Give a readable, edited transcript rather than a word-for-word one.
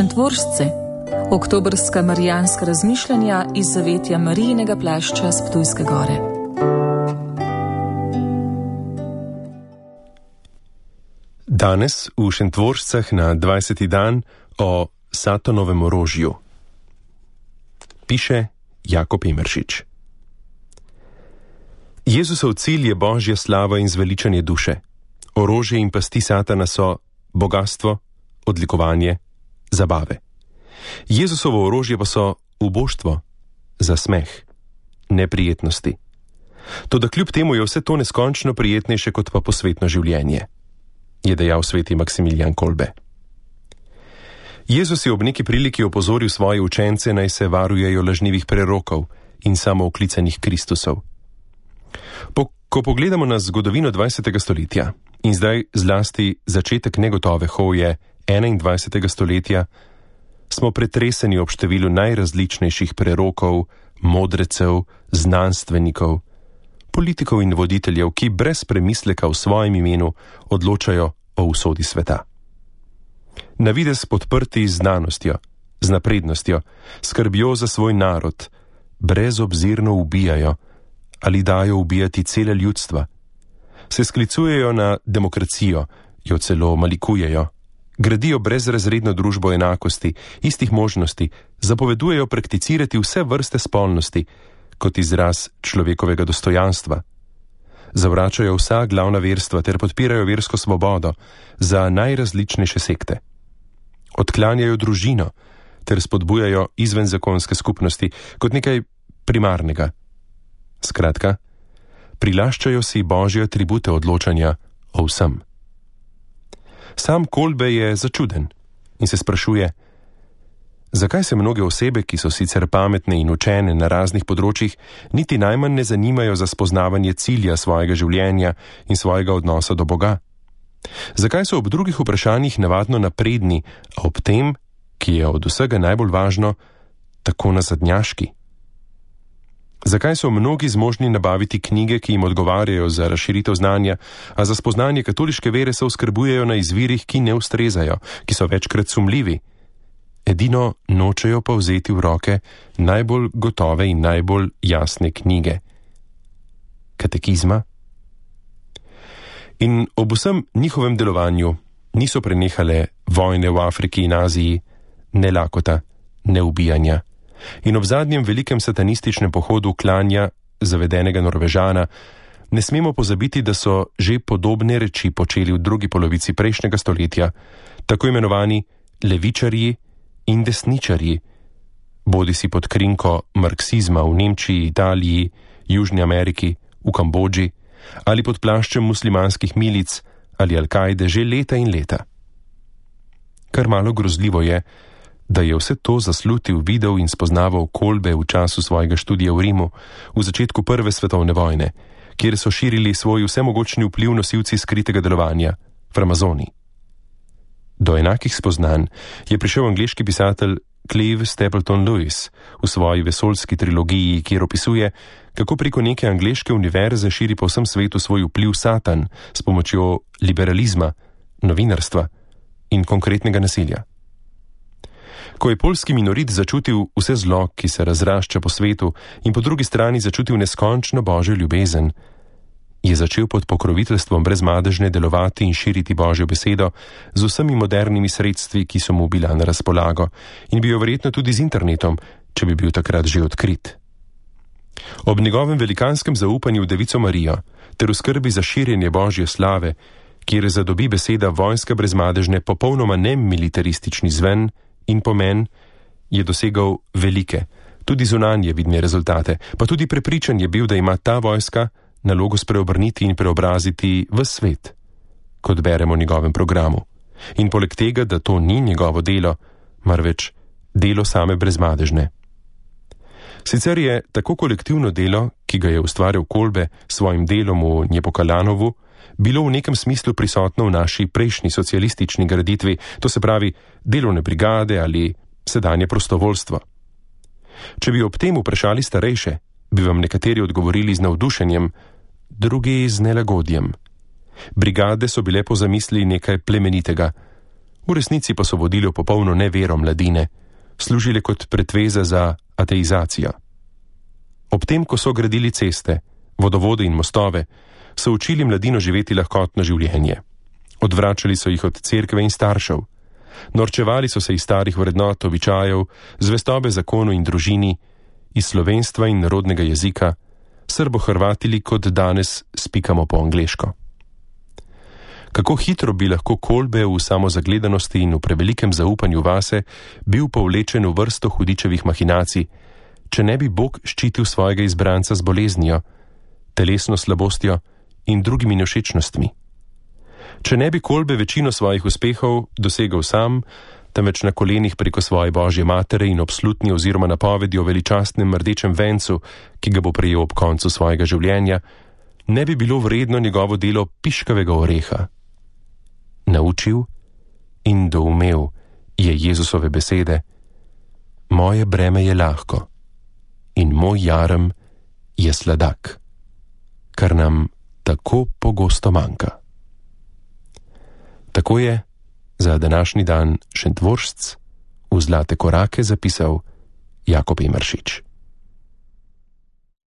Šentvoržce, oktobrska marijanska razmišljanja iz zavetja Marijinega plašča s Ptujske gore. Danes v Šentvoržcah na 20. dan o Satanovem orožju. Piše Jakob Emeršič. Jezusov cilj je božja slava in zveličanje duše. Orožje in pasti Satana so bogastvo, odlikovanje, zabave. Jezusovo orožje pa so uboštvo, zasmeh, neprijetnosti. Toda kljub temu je vse to neskončno prijetnejše kot pa posvetno življenje, je dejal sveti Maksimilijan Kolbe. Jezus je ob neki priliki opozoril svoje učence, naj se varujejo lažnivih prerokov in samooklicanih Kristusov. Ko pogledamo na zgodovino 20. stoletja in zdaj zlasti začetek negotove hoje 21. stoletja, smo pretreseni ob številu najrazličnejših prerokov, modrecev, znanstvenikov, politikov in voditeljev, ki brez premisleka v svojem imenu odločajo o usodi sveta. Na videz podprti z znanostjo, z naprednostjo, skrbijo za svoj narod, brezobzirno ubijajo ali dajo ubijati cele ljudstva, se sklicujejo na demokracijo, jo celo malikujejo, gradijo brezrazredno družbo enakosti, istih možnosti, zapovedujejo prakticirati vse vrste spolnosti kot izraz človekovega dostojanstva, zavračajo vsa glavna verstva ter podpirajo versko svobodo za najrazličnejše sekte, odklanjajo družino ter spodbujajo izvenzakonske skupnosti kot nekaj primarnega. Skratka, prilaščajo si božje atribute odločanja o vsem. Sam Kolbe je začuden in se sprašuje, zakaj se mnoge osebe, ki so sicer pametne in učene na raznih področjih, niti najmanj ne zanimajo za spoznavanje cilja svojega življenja in svojega odnosa do Boga? Zakaj so ob drugih vprašanjih navadno napredni, a ob tem, ki je od vsega najbolj važno, tako nazadnjaški? Zakaj so mnogi zmožni nabaviti knjige, ki jim odgovarjajo za razširitev znanja, a za spoznanje katoliške vere se oskrbujejo na izvirih, ki ne ustrezajo, ki so večkrat sumljivi? Edino nočejo pa vzeti v roke najbolj gotove in najbolj jasne knjige. Katekizma? In ob vsem njihovem delovanju niso prenehale vojne v Afriki in Aziji, ne lakota, ne ubijanja. In ob zadnjem velikem satanističnem pohodu klanja zavedenega Norvežana ne smemo pozabiti, da so že podobne reči počeli v drugi polovici prejšnjega stoletja, tako imenovani levičarji in desničarji, bodisi pod krinko marksizma v Nemčiji, Italiji, Južni Ameriki, v Kambodži, ali pod plaščem muslimanskih milic ali Al-Kaide že leta in leta. Kar malo grozljivo je, da je vse to zaslutil, videl in spoznaval Kolbe v času svojega študija v Rimu, v začetku Prve svetovne vojne, kjer so širili svoj vsemogočni vpliv nosilci skritega delovanja, Framazoni. Do enakih spoznanj je prišel angleški pisatelj Clive Stapleton Lewis v svoji vesoljski trilogiji, kjer opisuje, kako preko neke angleške univerze širi po vsem svetu svoj vpliv Satan s pomočjo liberalizma, novinarstva in konkretnega nasilja. Ko je poljski minorit začutil vse zlo, ki se razrašča po svetu, in po drugi strani začutil neskončno božjo ljubezen, je začel pod pokroviteljstvom brezmadežne delovati in širiti božjo besedo z vsemi modernimi sredstvi, ki so mu bila na razpolago, in bi jo verjetno tudi z internetom, če bi bil takrat že odkrit. Ob njegovem velikanskem zaupanju v Devico Marijo ter v skrbi za širjenje božje slave, kjer zadobi beseda vojska brezmadežne popolnoma nemilitaristični zven in pomen, je dosegal velike, tudi zunanje vidne rezultate, pa tudi prepričan je bil, da ima ta vojska nalogo spreobrniti in preobraziti v svet, kot beremo v njegovem programu. In poleg tega, da to ni njegovo delo, marveč delo same brezmadežne. Sicer je tako kolektivno delo, ki ga je ustvaril Kolbe s svojim delom v Njepokalanovu, bilo v nekem smislu prisotno v naši prejšnji socialistični graditvi, to se pravi delovne brigade ali sedanje prostovoljstvo. Če bi ob tem vprašali starejše, bi vam nekateri odgovorili z navdušenjem, drugi z nelagodjem. Brigade so bile po zamisli nekaj plemenitega, V resnici pa so vodili v popolno nevero mladine, služile kot pretveza za ateizacijo. Ob tem, ko so gradili ceste, vodovode in mostove, so učili mladino živeti lahkotno življenje. Odvračali so jih od cerkve in staršev. Norčevali so se iz starih vrednot, običajev, zvestobe zakonu in družini, iz slovenstva in narodnega jezika, srbo-hrvatili, kot danes spikamo po angleško. Kako hitro bi lahko Kolbe v samozagledanosti in v prevelikem zaupanju vase bil povlečen v vrsto hudičevih mahinacij, če ne bi Bog ščitil svojega izbranca z boleznijo, telesno slabostjo in drugimi nevšečnostmi. Če ne bi Kolbe večino svojih uspehov dosegal sam, temveč na kolenih preko svoje Božje matere in obslutni oziroma napovedi o veličastnem rdečem vencu, ki ga bo prejel ob koncu svojega življenja, ne bi bilo vredno njegovo delo piškavega oreha. Naučil in doumel je Jezusove besede: moje breme je lahko in moj jarem je sladak, kar nam tako pogosto manjka. Tako je za današnji dan Šentvoržc v zlate korake zapisal Jakob Emeršič.